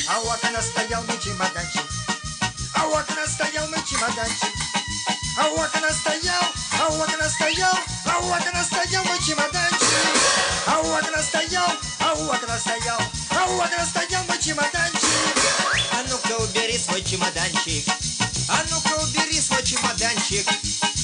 А у окна стоял мой чемоданчик. А у окна стоял мой чемоданчик. А у окна стоял, а у окна стоял, а у окна стоял мой чемоданчик. А у окна стоял, а у окна стоял, а у окна стоял мой чемоданчик. А ну-ка убери свой чемоданчик. А ну-ка убери свой чемоданчик.